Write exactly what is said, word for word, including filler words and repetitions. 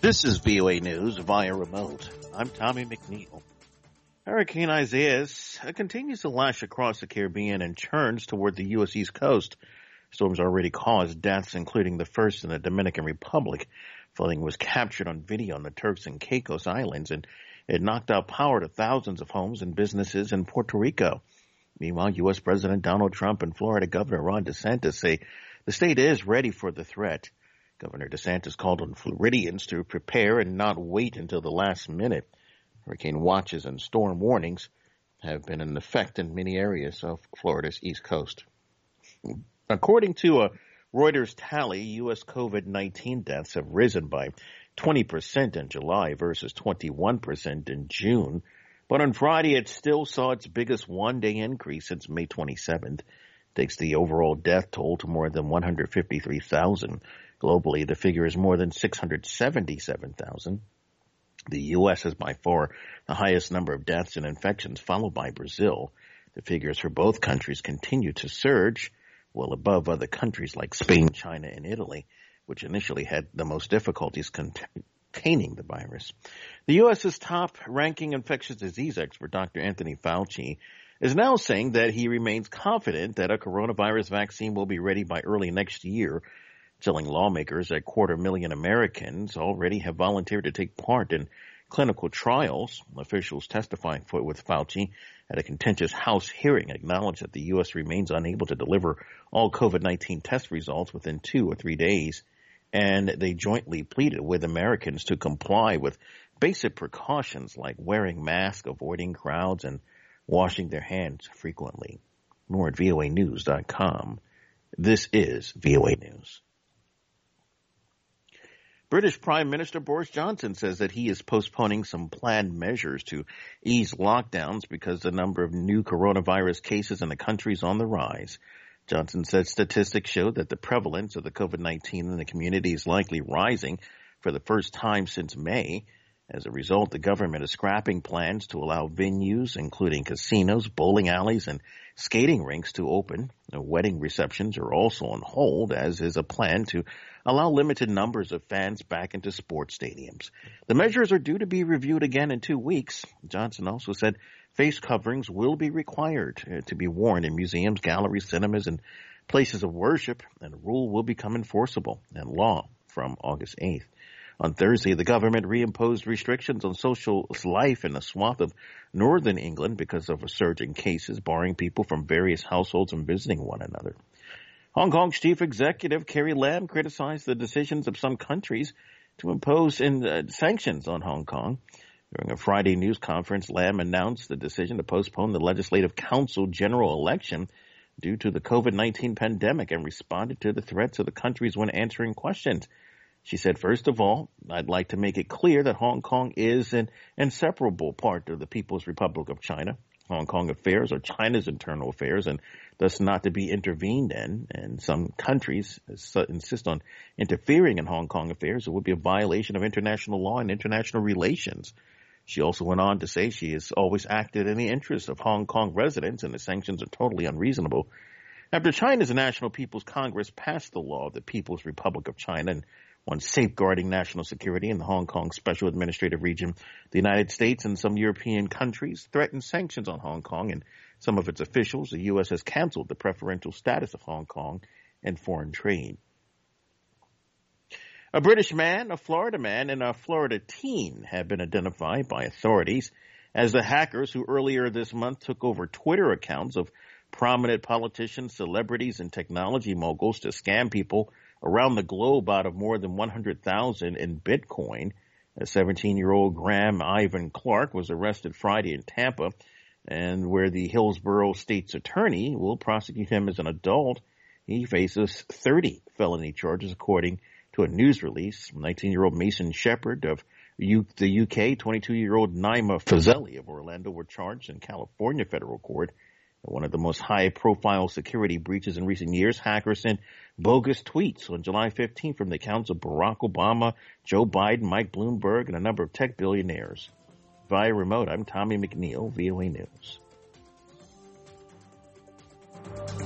This is V O A News via remote. I'm Tommy McNeil. Hurricane Isaias continues to lash across the Caribbean and churns toward the U S East Coast. Storms already caused deaths, including the first in the Dominican Republic. Flooding was captured on video on the Turks and Caicos Islands, and it knocked out power to thousands of homes and businesses in Puerto Rico. Meanwhile, U S President Donald Trump and Florida Governor Ron DeSantis say the state is ready for the threat. Governor DeSantis called on Floridians to prepare and not wait until the last minute. Hurricane watches and storm warnings have been in effect in many areas of Florida's East Coast. According to a Reuters tally, U S COVID nineteen deaths have risen by twenty percent in July versus twenty-one percent in June. But on Friday, it still saw its biggest one-day increase since May twenty-seventh. Takes the overall death toll to more than one hundred fifty-three thousand. Globally, the figure is more than six hundred seventy-seven thousand. The U S has by far the highest number of deaths and infections, followed by Brazil. The figures for both countries continue to surge, well above other countries like Spain, China, and Italy, which initially had the most difficulties containing the virus. The US's top-ranking infectious disease expert, Doctor Anthony Fauci, is now saying that he remains confident that a coronavirus vaccine will be ready by early next year, telling lawmakers that quarter million Americans already have volunteered to take part in clinical trials. Officials testifying for with Fauci at a contentious House hearing acknowledged that the U S remains unable to deliver all COVID nineteen test results within two or three days, and they jointly pleaded with Americans to comply with basic precautions like wearing masks, avoiding crowds, and washing their hands frequently. More at V O A news dot com. This is V O A News. British Prime Minister Boris Johnson says that he is postponing some planned measures to ease lockdowns because the number of new coronavirus cases in the country is on the rise. Johnson said statistics show that the prevalence of the COVID nineteen in the community is likely rising for the first time since May. As a result, the government is scrapping plans to allow venues, including casinos, bowling alleys, and skating rinks to open. The wedding receptions are also on hold, as is a plan to allow limited numbers of fans back into sports stadiums. The measures are due to be reviewed again in two weeks. Johnson also said face coverings will be required to be worn in museums, galleries, cinemas, and places of worship, and the rule will become enforceable and law from August eighth. On Thursday, the government reimposed restrictions on social life in a swath of northern England because of a surge in cases, barring people from various households from visiting one another. Hong Kong's chief executive, Carrie Lam, criticized the decisions of some countries to impose in, uh, sanctions on Hong Kong. During a Friday news conference, Lam announced the decision to postpone the Legislative Council general election due to the COVID nineteen pandemic and responded to the threats of the countries when answering questions. She said, first of all, I'd like to make it clear that Hong Kong is an inseparable part of the People's Republic of China. Hong Kong affairs are China's internal affairs and thus not to be intervened in. And some countries insist on interfering in Hong Kong affairs. It would be a violation of international law and international relations. She also went on to say she has always acted in the interest of Hong Kong residents, and the sanctions are totally unreasonable. After China's National People's Congress passed the law of the People's Republic of China and on safeguarding national security in the Hong Kong Special Administrative Region, the United States and some European countries threatened sanctions on Hong Kong and some of its officials. The U S has canceled the preferential status of Hong Kong and foreign trade. A British man, a Florida man, and a Florida teen have been identified by authorities as the hackers who earlier this month took over Twitter accounts of prominent politicians, celebrities, and technology moguls to scam people around the globe out of more than one hundred thousand in Bitcoin. A seventeen-year-old Graham Ivan Clark was arrested Friday in Tampa, and where the Hillsborough State's attorney will prosecute him as an adult. He faces thirty felony charges, according to a news release. nineteen-year-old Mason Shepard of U- the U K, twenty-two-year-old Naima Fazeli of Orlando were charged in California federal court. One of the most high-profile security breaches in recent years, hackers sent bogus tweets on July fifteenth from the accounts of Barack Obama, Joe Biden, Mike Bloomberg, and a number of tech billionaires. Via remote, I'm Tommy McNeil, V O A News.